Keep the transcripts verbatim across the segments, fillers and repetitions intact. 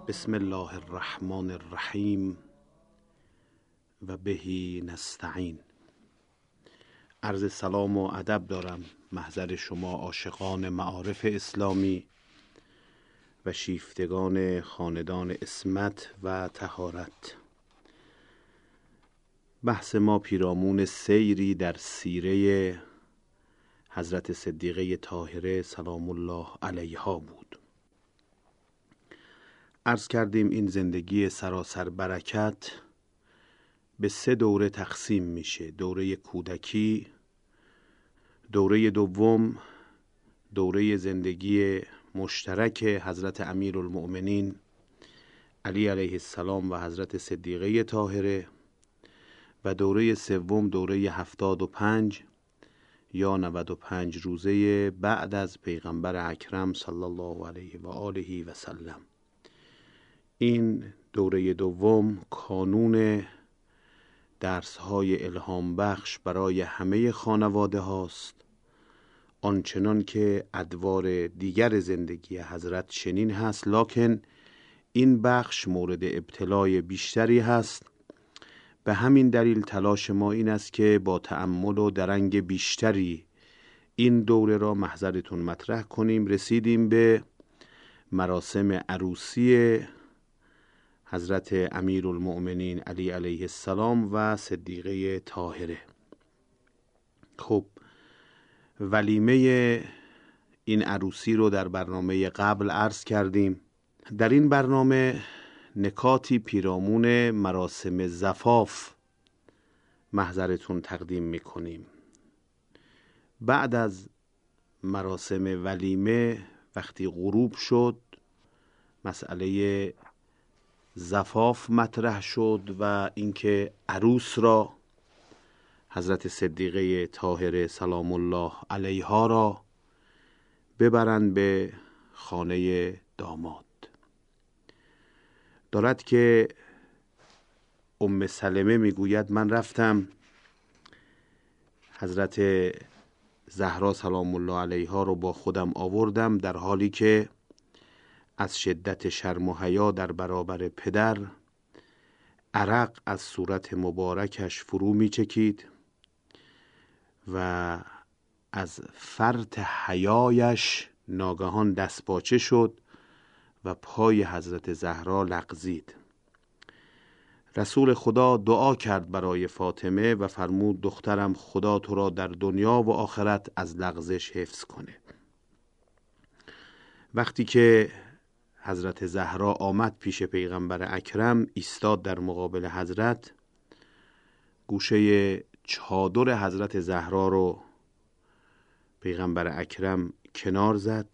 بسم الله الرحمن الرحیم و بهی نستعین. عرض سلام و ادب دارم محضر شما عاشقان معارف اسلامی و شیفتگان خاندان عصمت و طهارت. بحث ما پیرامون سیری در سیره حضرت صدیقه طاهره سلام الله علیها بود. عرض کردیم این زندگی سراسر برکت به سه دوره تقسیم میشه: دوره کودکی، دوره دوم دوره زندگی مشترک حضرت امیرالمؤمنین علی علیه السلام و حضرت صدیقه طاهره، و دوره سوم دوره هفتاد و پنج یا نود و پنج روزه بعد از پیغمبر اکرم صلی الله علیه و آله و سلم. این دوره دوم کانون درس‌های الهام بخش برای همه خانواده هاست، آنچنان که ادوار دیگر زندگی حضرت چنین هست، لکن این بخش مورد ابتلای بیشتری هست. به همین دلیل تلاش ما این است که با تأمل و درنگ بیشتری این دوره را محضرتون مطرح کنیم. رسیدیم به مراسم عروسی حضرت امیرالمؤمنین علی علیه السلام و صدیقه طاهره. خب، ولیمه این عروسی رو در برنامه قبل عرض کردیم. در این برنامه نکاتی پیرامون مراسم زفاف محضرتون تقدیم میکنیم. بعد از مراسم ولیمه وقتی غروب شد، مسئله زفاف مطرح شد و اینکه عروس را حضرت صدیقه طاهره سلام الله علیها را ببرند به خانه داماد. دارد که ام سلمه میگوید من رفتم حضرت زهرا سلام الله علیها رو با خودم آوردم، در حالی که از شدت شرم و حیا در برابر پدر عرق از صورت مبارکش فرو می چکید و از فرط حیایش ناگهان دستپاچه شد و پای حضرت زهرا لغزید. رسول خدا دعا کرد برای فاطمه و فرمود دخترم، خدا تو را در دنیا و آخرت از لغزش حفظ کنه. وقتی که حضرت زهرا آمد پیش پیغمبر اکرم، ایستاد در مقابل حضرت، گوشه چادر حضرت زهرا رو پیغمبر اکرم کنار زد،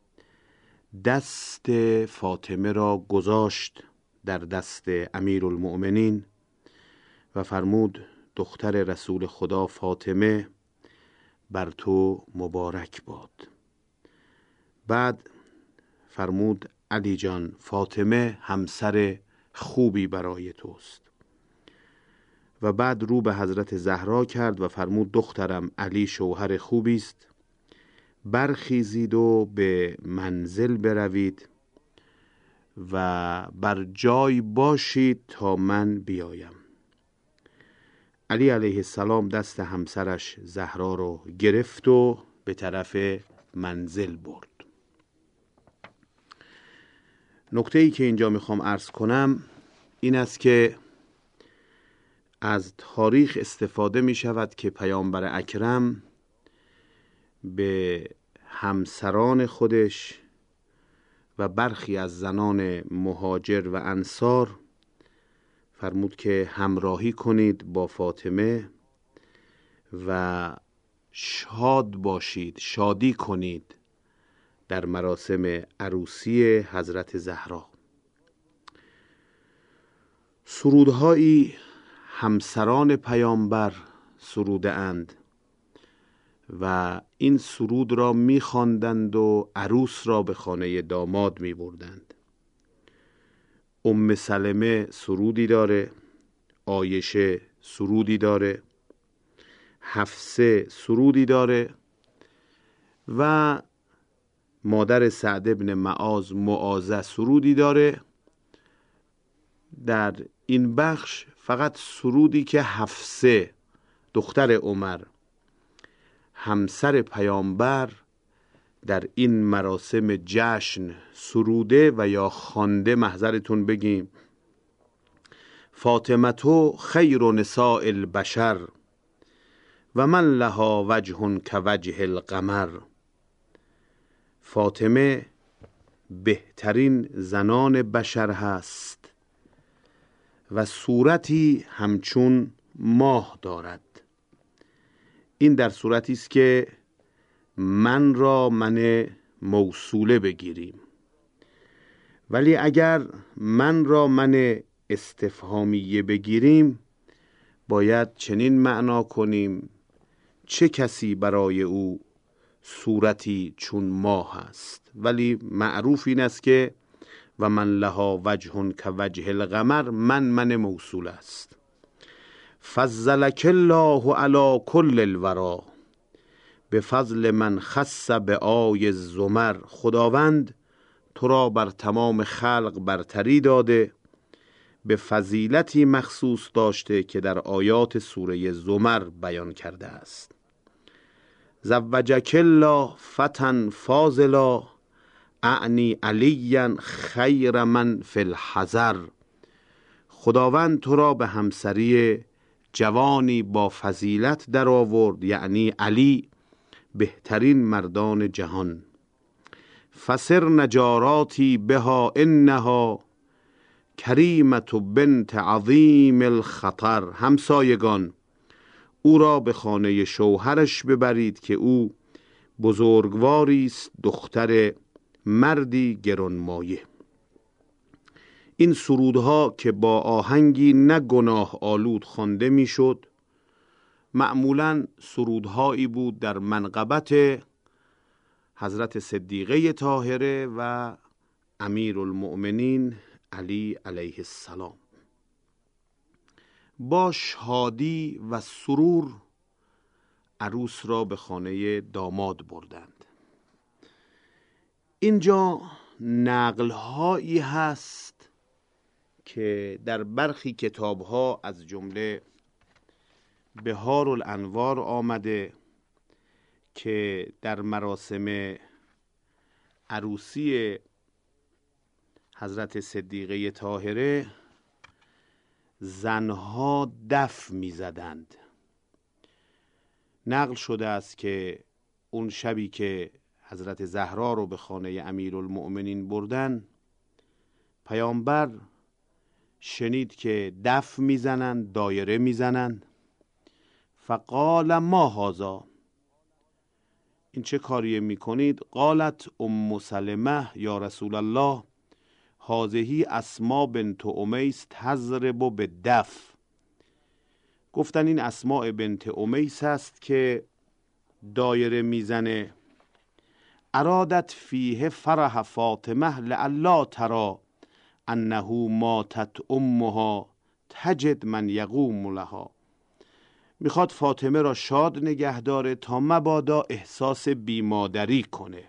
دست فاطمه را گذاشت در دست امیرالمؤمنین و فرمود دختر رسول خدا فاطمه بر تو مبارک باد. بعد فرمود علی جان، فاطمه همسر خوبی برای توست. و بعد رو به حضرت زهرا کرد و فرمود دخترم، علی شوهر خوبی است، برخیزید و به منزل بروید و بر جای باشید تا من بیایم. علی علیه السلام دست همسرش زهرا رو گرفت و به طرف منزل برد. نکته‌ای که اینجا میخوام عرض کنم این است که از تاریخ استفاده می شود که پیامبر اکرم به همسران خودش و برخی از زنان مهاجر و انصار فرمود که همراهی کنید با فاطمه و شاد باشید، شادی کنید در مراسم عروسی حضرت زهرا. سرودهایی همسران پیامبر سروده اند و این سرود را می‌خواندند و عروس را به خانه داماد می‌بردند. ام سلمه سرودی داره، عایشه سرودی داره، حفصه سرودی داره و مادر سعد ابن معاذ معاذه سرودی داره در این بخش فقط سرودی که حفصه دختر عمر همسر پیامبر در این مراسم جشن سروده و یا خوانده، محضرتون بگیم فاطمه خیر نساء البشر و من لها وجه كوجه القمر. فاطمه بهترین زنان بشر هست و صورتی همچون ماه دارد. این در صورتی است که من را من موصوله بگیریم، ولی اگر من را من استفهامیه بگیریم باید چنین معنا کنیم چه کسی برای او صورتی چون ماه است. ولی معروف این است که و من لها وجه كوجه القمر، من من موصول است. فضلک الله علی کل الورا به فضل من خص به آی زمر. خداوند تو را بر تمام خلق برتری داده، به فضیلتی مخصوص داشته که در آیات سوره زمر بیان کرده است. زوجک الله فتى فاضلا اعنی علیا خیر من فی الحضر. خداوند تو را به همسری جوانی با فضیلت در آورد، یعنی علی، بهترین مردان جهان. فسر نجاراتی بها انها کریمت بنت عظیم الخطر. همسایگان او را به خانه شوهرش ببرید که او بزرگواری است، دختر مردی گرانمایه. این سرودها که با آهنگی نه گناه آلود خوانده میشد، معمولاً سرودهایی بود در منقبت حضرت صدیقه طاهره و امیرالمؤمنین علی علیه السلام. با شادی و سرور عروس را به خانه داماد بردند. اینجا نقل‌هایی هست که در برخی کتاب‌ها از جمله بهار الانوار آمده که در مراسم عروسی حضرت صدیقه طاهره زنها دف می زدند. نقل شده است که اون شبی که حضرت زهرا رو به خانه امیرالمؤمنین بردن، پیامبر شنید که دف میزنند، دایره میزنند. فقال ما هذا، این چه کاریه میکنید؟ قالت ام سلمه یا رسول الله هذه اسماء بنت امیس تضرب بالدف. گفتن این اسماء بنت امیس هست که دایره میزنه. ارادت فیه فرح فاطمه لعلا ترى انه ماتت امها تجد من یقوم لها. میخواد فاطمه را شاد نگه داره تا مبادا احساس بیمادری کنه.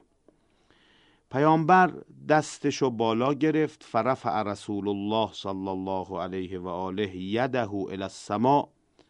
پیامبر دستشو بالا گرفت، فرفع رسول الله صلی الله علیه و آله یده الی السماء،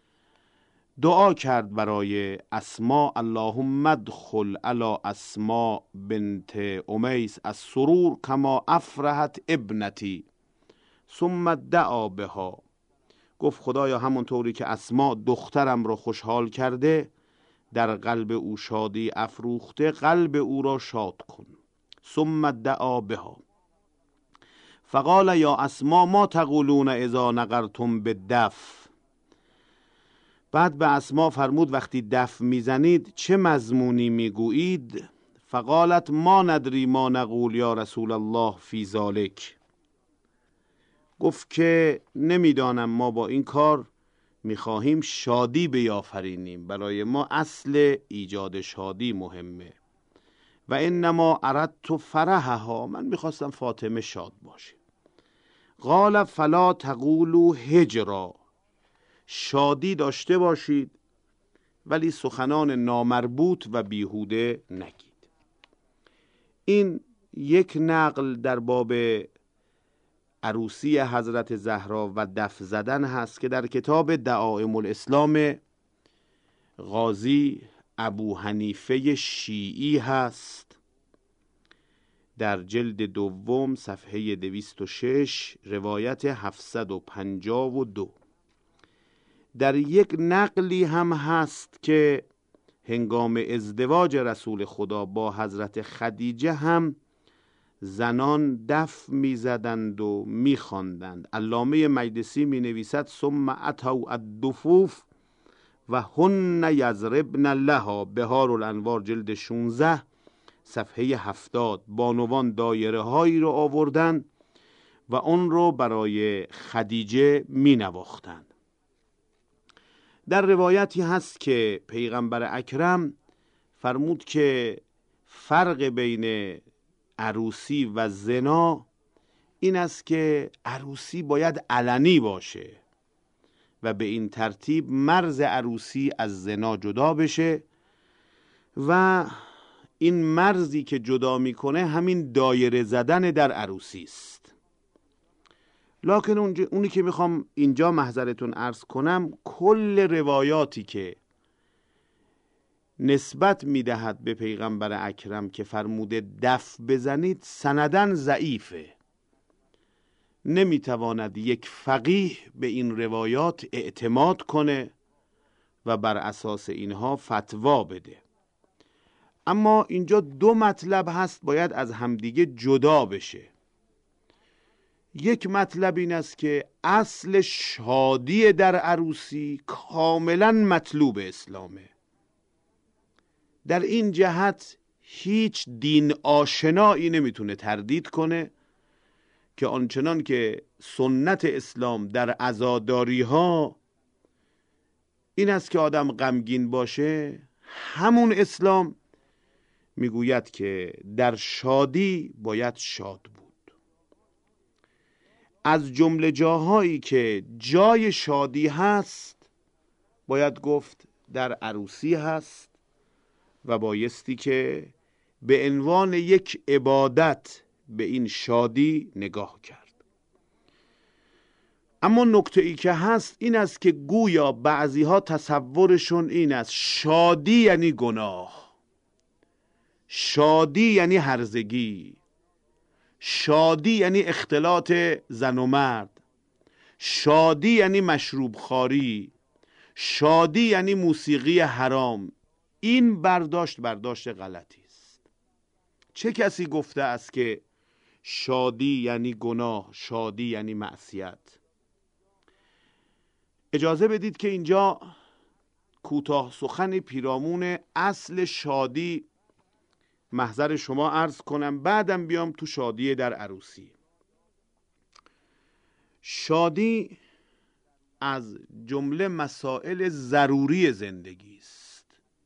دعا کرد برای اسماء اللهم ادخل علی اسماء بنت امیس السرور کما افرحت ابنتی ثم دعا بها. گفت خدایا همونطوری که اسماء دخترم را خوشحال کرده، در قلب او شادی افروخته، قلب او را شاد کن. ثم دعا بها فقال یا اسماء ما تقولون اذا نقرتم بالدف. بعد به اسماء فرمود وقتی دف میزنید چه مضمونی میگویید؟ فقالت ما ندری ما نقول یا رسول الله فی ذالک. گفت که نمیدانم، ما با این کار میخواهیم شادی بیافرینیم، برای ما اصل ایجاد شادی مهمه. و انما اردت فرحها، من میخواستم فاطمه شاد باشه. قال فلا تقولوا هجرا، شادی داشته باشید ولی سخنان نامربوط و بیهوده نگید. این یک نقل در باب عروسی حضرت زهرا و دف زدن هست که در کتاب دعائم الاسلام قاضی ابو حنیفه شیعی هست، در جلد دوم صفحه دویست و شش روایت هفتصد و پنجاه و دو. در یک نقلی هم هست که هنگام ازدواج رسول خدا با حضرت خدیجه هم زنان دف می زدند و می خواندند. علامه مجلسی می نویسد ثم اتوا الدفوف و هن یضربن لها، بهار الانوار جلد شانزده صفحه هفتاد. بانوان دایره هایی رو آوردن و اون رو برای خدیجه می نواختند. در روایتی هست که پیغمبر اکرم فرمود که فرق بین عروسی و زنا این است که عروسی باید علنی باشه و به این ترتیب مرز عروسی از زنا جدا بشه و این مرزی که جدا میکنه همین دایره زدن در عروسی است. لکن اونی که میخوام اینجا محضرتون عرض کنم، کل روایاتی که نسبت میدهد به پیغمبر اکرم که فرموده دف بزنید سندن ضعیفه. نمیتواند یک فقیه به این روایات اعتماد کنه و بر اساس اینها فتوا بده. اما اینجا دو مطلب هست باید از همدیگه جدا بشه. یک مطلب این است که اصل شادی در عروسی کاملا مطلوب اسلامه. در این جهت هیچ دین آشنایی نمیتونه تردید کنه که آنچنان که سنت اسلام در عزاداری ها این است که آدم غمگین باشه، همون اسلام میگوید که در شادی باید شاد بود. از جمله جاهایی که جای شادی هست باید گفت در عروسی هست و بایستی که به عنوان یک عبادت به این شادی نگاه کرد. اما نکته ای که هست این است که گویا بعضی ها تصورشون این است شادی یعنی گناه، شادی یعنی هرزگی، شادی یعنی اختلاط زن و مرد، شادی یعنی مشروب خواری، شادی یعنی موسیقی حرام. این برداشت برداشت غلطی است. چه کسی گفته است که شادی یعنی گناه، شادی یعنی معصیت؟ اجازه بدید که اینجا کوتاه سخن پیرامون اصل شادی محضر شما عرض کنم، بعدم بیام تو شادی در عروسی. شادی از جمله مسائل ضروری زندگی است.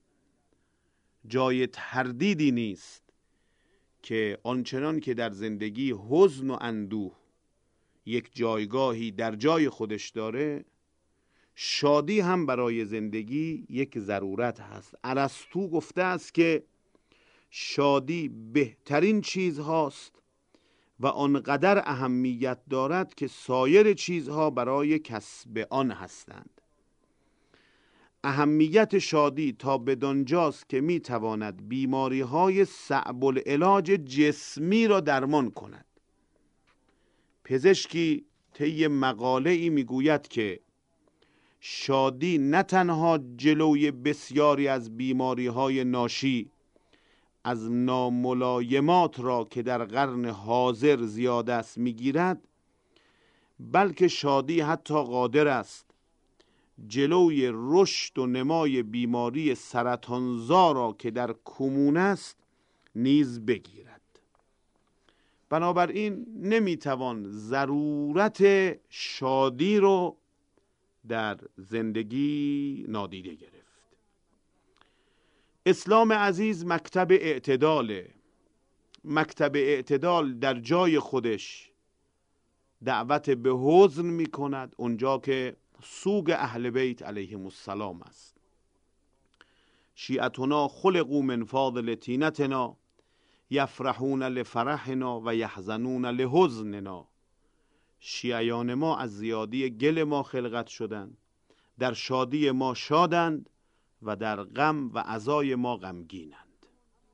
جای تردیدی نیست که آنچنان که در زندگی حزن و اندوه یک جایگاهی در جای خودش داره، شادی هم برای زندگی یک ضرورت هست. ارسطو گفته است که شادی بهترین چیز هاست و آنقدر اهمیت دارد که سایر چیزها برای کسب آن هستند. اهمیت شادی تا بدانجاست که می تواند بیماری های صعب العلاج جسمی را درمان کند. پزشکی طی مقاله ای می گوید که شادی نه تنها جلوی بسیاری از بیماری های ناشی از ناملایمات را که در قرن حاضر زیاد است میگیرد، بلکه شادی حتی قادر است جلوی رشد و نمای بیماری سرطانزا را که در کمون است نیز بگیرد. بنابراین نمیتوان ضرورت شادی رو در زندگی نادیده گرفت. اسلام عزیز مکتب اعتداله. مکتب اعتدال در جای خودش دعوت به حزن می کند اونجا که سوگ اهل بیت علیهم السلام است. شیعتنا خلقوا من فاضل طینتنا یفرحون لفرحنا و یحزنون لحزننا. شیعیان ما از زیادی گل ما خلقت شدند، در شادی ما شادند و در غم و عزای ما غمگینند.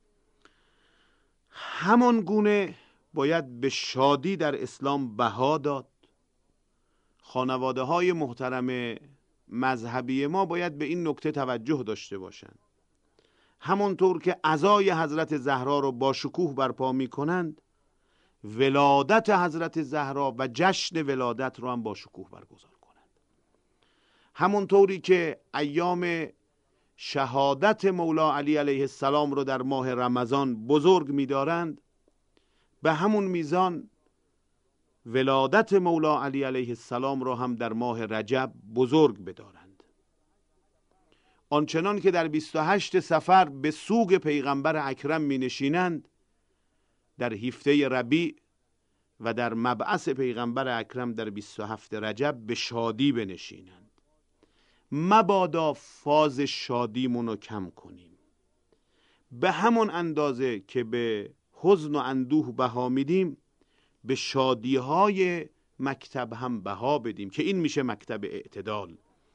همان گونه باید به شادی در اسلام بها داد. خانواده های محترم مذهبی ما باید به این نکته توجه داشته باشند. همانطور که عزای حضرت زهرا رو با شکوه برپا می کنند، ولادت حضرت زهرا و جشن ولادت رو هم با شکوه برگزار کنند. همونطوری که ایام شهادت مولا علی علیه السلام رو در ماه رمضان بزرگ می دارند، به همون میزان ولادت مولا علی علیه السلام رو هم در ماه رجب بزرگ بدارند. آنچنان که در بیست و هشت صفر به سوگ پیغمبر اکرم می نشینند، در هفته ربیع و در مبعث پیغمبر اکرم در بیست و هفت رجب به شادی بنشینند. مبادا فاز شادیمون رو کم کنیم. به همون اندازه که به حزن و اندوه بها میدیم، به شادیهای مکتب هم بها بدیم که این میشه مکتب اعتدال.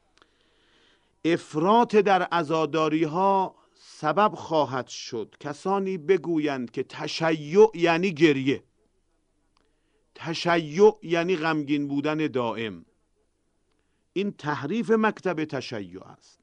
افراط در عزاداری ها سبب خواهد شد کسانی بگویند که تشیع یعنی گریه، تشیع یعنی غمگین بودن دائم. این تحریف مکتب تشیع است.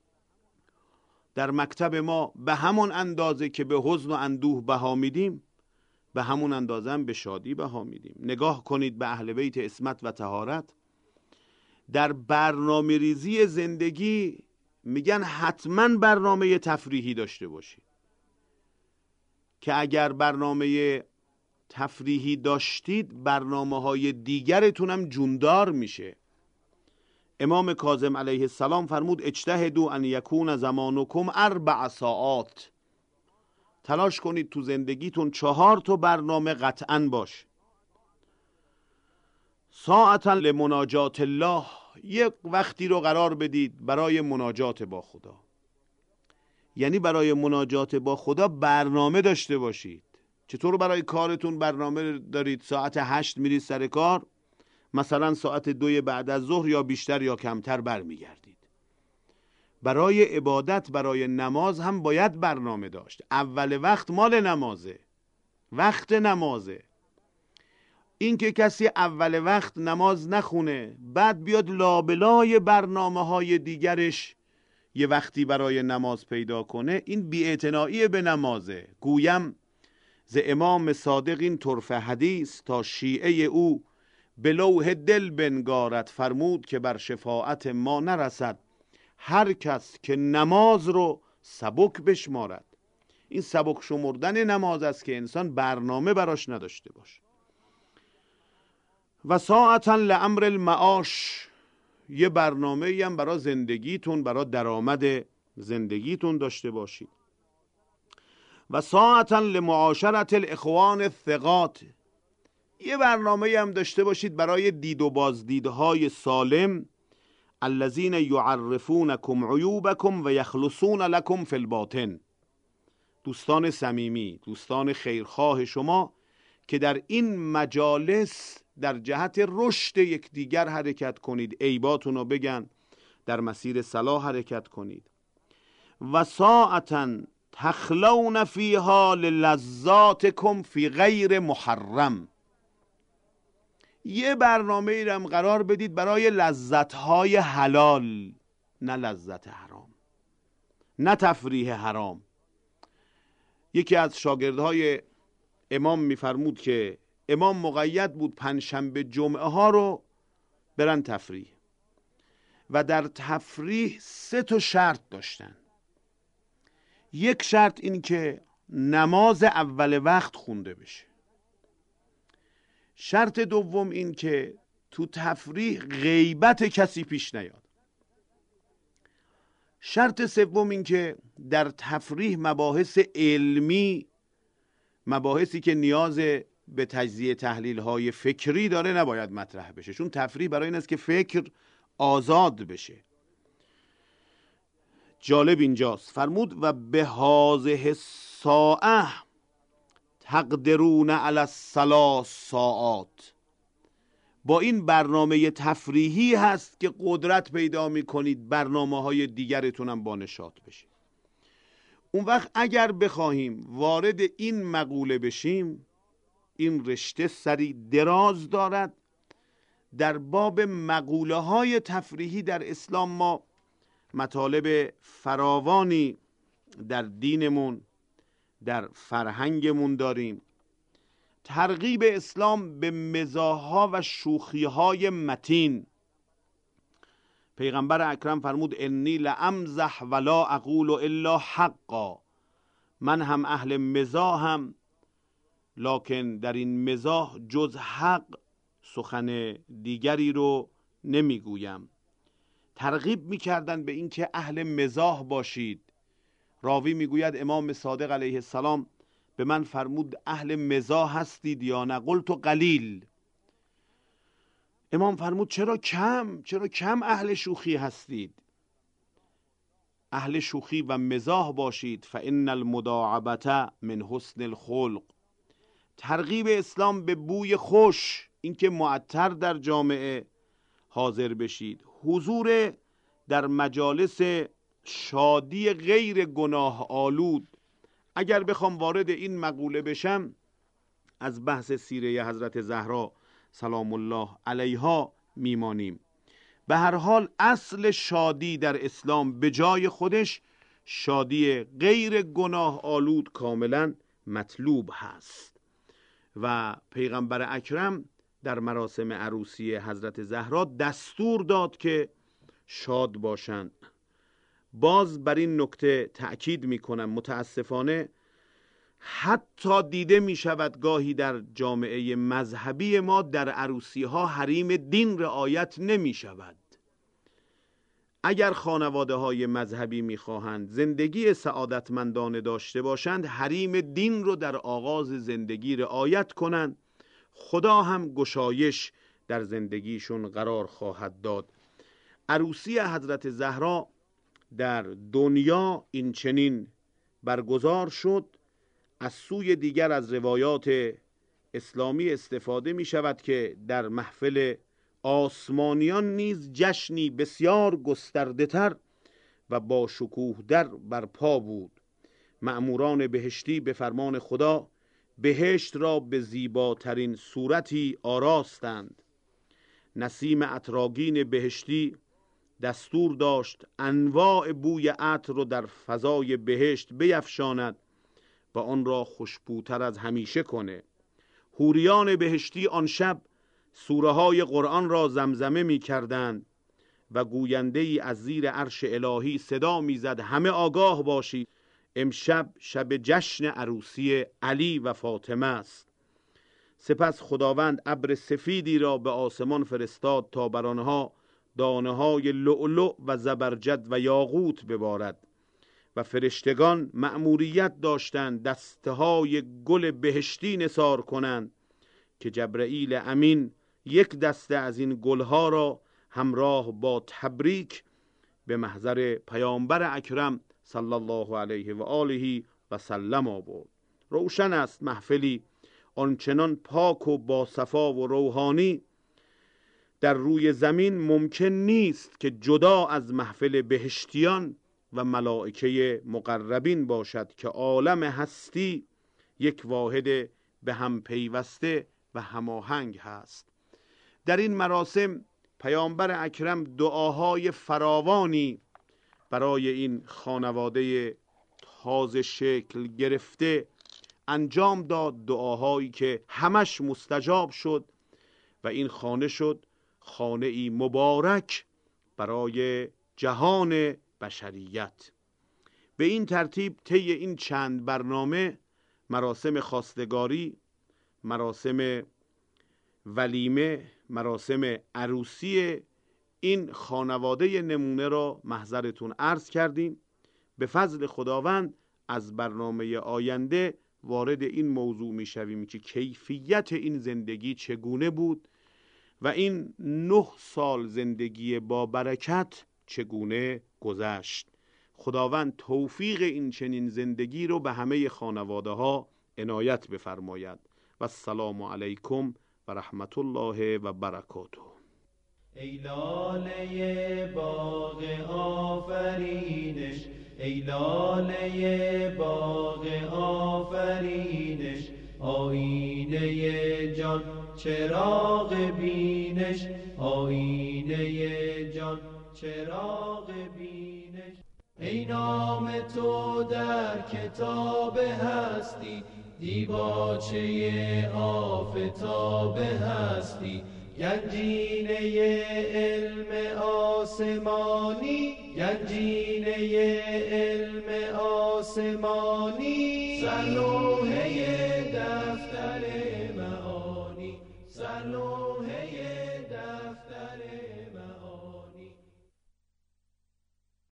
در مکتب ما به همون اندازه که به حزن و اندوه بها میدیم، به همون اندازه هم به شادی بها میدیم. نگاه کنید به اهل بیت عصمت و طهارت. در برنامه ریزی زندگی میگن حتما برنامه تفریحی داشته باشید، که اگر برنامه تفریحی داشتید برنامه های دیگرتون هم جوندار میشه. امام کاظم علیه السلام فرمود اجتهدوا ان یکون زمانکم اربع ساعات. تلاش کنید تو زندگیتون چهار تا برنامه قطعاً باشه. ساعتا لمناجات الله، یک وقتی رو قرار بدید برای مناجات با خدا. یعنی برای مناجات با خدا برنامه داشته باشید. چطور برای کارتون برنامه دارید؟ ساعت هشت میرید سر کار، مثلا ساعت دوی بعد از ظهر یا بیشتر یا کمتر برمیگردید. برای عبادت، برای نماز هم باید برنامه داشت. اول وقت مال نمازه، وقت نمازه. این که کسی اول وقت نماز نخونه بعد بیاد لابلای برنامه های دیگرش یه وقتی برای نماز پیدا کنه، این بی‌اعتنایی به نمازه. گویم ز امام صادق این طرفه حدیث، تا شیعه او به لوح دل بنگارد. فرمود که بر شفاعت ما نرسد هر کس که نماز رو سبک بشمارد. این سبک شمردن نماز است که انسان برنامه براش نداشته باشه. و ساعتا لامر المعاش، یه برنامه هم برای زندگیتون، برای درآمد زندگیتون داشته باشید. و ساعتا لمعاشرت الاخوان الثقات، یه برنامه هم داشته باشید برای دید و بازدیدهای سالم. الذین یعرفونکم عیوبکم و یخلصون لکم فی الباطن، دوستان صمیمی، دوستان خیرخواه شما که در این مجالس در جهت رشد یکدیگر حرکت کنید، عیباتون رو بگن، در مسیر صلاح حرکت کنید. و ساعتا تخلون فیها للذاتکم فی غیر محرم، یه برنامه ای رم قرار بدید برای لذت‌های حلال، نه لذت حرام، نه تفریح حرام. یکی از شاگردهای امام میفرمود که امام مقید بود پنجشنبه جمعه ها رو برن تفریح، و در تفریح سه تا شرط داشتن. یک شرط این که نماز اول وقت خونده بشه. شرط دوم این که تو تفریح غیبت کسی پیش نیاد. شرط سوم این که در تفریح مباحث علمی، مباحثی که نیاز به تجزیه تحلیل های فکری داره نباید مطرح بشه، چون تفریح برای این است که فکر آزاد بشه. جالب اینجاست فرمود و به هذه الساعه تقدرون علی الثلاث ساعات، با این برنامه تفریحی هست که قدرت پیدا میکنید برنامه های دیگرتون هم با نشاط بشه. اون وقت اگر بخواهیم وارد این مقوله بشیم، این رشته سری دراز دارد. در باب مقوله های تفریحی در اسلام ما مطالب فراوانی در دینمون، در فرهنگمون داریم. ترغیب اسلام به مزاح‌ها و شوخی‌های متین. پیغمبر اکرم فرمود انی لامزح ولا اقول الا حقا، من هم اهل مزاحم لکن در این مزاح جز حق سخن دیگری رو نمیگویم. ترغیب میکردن به این که اهل مزاح باشید. راوی میگوید امام صادق علیه السلام به من فرمود اهل مزاح هستید یا نه؟ قلت قلیل. امام فرمود چرا کم؟ چرا کم اهل شوخی هستید؟ اهل شوخی و مزاح باشید. فان المداعبة من حسن الخلق. ترغیب اسلام به بوی خوش، اینکه معطر در جامعه حاضر بشید. حضور در مجالس شادی غیر گناه آلود. اگر بخوام وارد این مقوله بشم، از بحث سیره حضرت زهرا سلام الله علیها میمانیم. به هر حال اصل شادی در اسلام به جای خودش شادی غیر گناه آلود کاملا مطلوب هست و پیغمبر اکرم در مراسم عروسی حضرت زهرا دستور داد که شاد باشند. باز بر این نکته تأکید میکنم، متاسفانه حتی دیده می شود گاهی در جامعه مذهبی ما در عروسی ها حریم دین رعایت نمی شود. اگر خانواده های مذهبی می خواهند زندگی سعادتمندانه داشته باشند، حریم دین رو در آغاز زندگی رعایت کنند، خدا هم گشایش در زندگیشون قرار خواهد داد. عروسی حضرت زهرا در دنیا این چنین برگزار شد. از سوی دیگر از روایات اسلامی استفاده می شود که در محفل آسمانیان نیز جشنی بسیار گسترده تر و با شکوه در برپا بود. مأموران بهشتی به فرمان خدا بهشت را به زیباترین صورتی آراستند. نسیم عطرآگین بهشتی دستور داشت انواع بوی عطر رو در فضای بهشت بیفشاند و آن را خوشبوتر از همیشه کنه. حوریان بهشتی آن شب سوره های قرآن را زمزمه می کردند و گوینده ای از زیر عرش الهی صدا می زد همه آگاه باشید، امشب شب جشن عروسی علی و فاطمه است. سپس خداوند ابر سفیدی را به آسمان فرستاد تا بر آنها دانه های لؤلؤ و زبرجد و یاقوت ببارد و فرشتگان مأموریت داشتند دسته های گل بهشتی نثار کنند که جبرئیل امین یک دسته از این گلها را همراه با تبریک به محضر پیامبر اکرم صلی الله علیه و آله و سلم آورد. روشن است محفلی آنچنان پاک و باصفا و روحانی در روی زمین ممکن نیست که جدا از محفل بهشتیان و ملائکه مقربین باشد که عالم هستی یک واحد به هم پیوسته و هماهنگ هست. در این مراسم پیامبر اکرم دعاهای فراوانی برای این خانواده تازه شکل گرفته انجام داد، دعاهایی که همش مستجاب شد و این خانه شد خانه ای مبارک برای جهان بشریت. به این ترتیب طی این چند برنامه مراسم خواستگاری، مراسم ولیمه، مراسم عروسی این خانواده نمونه را محضرتون عرض کردیم. به فضل خداوند از برنامه آینده وارد این موضوع می شویم که کیفیت این زندگی چگونه بود و این نه سال زندگی با برکت چگونه گذشت. خداوند توفیق این چنین زندگی رو به همه خانواده ها عنایت بفرماید. و السلام علیکم و رحمت الله و برکاته. ای لاله باغ آفرینش، ای لاله باغ آفرینش، آینه جان چراغ بینش، آینه جان چراغ بینش. ای نام تو در کتاب هستی، دیباچه آفتاب هستی، گنجینه علم آسمانی، گنجینه علم آسمانی، سرلوحه دفتر معانی، سرلوحه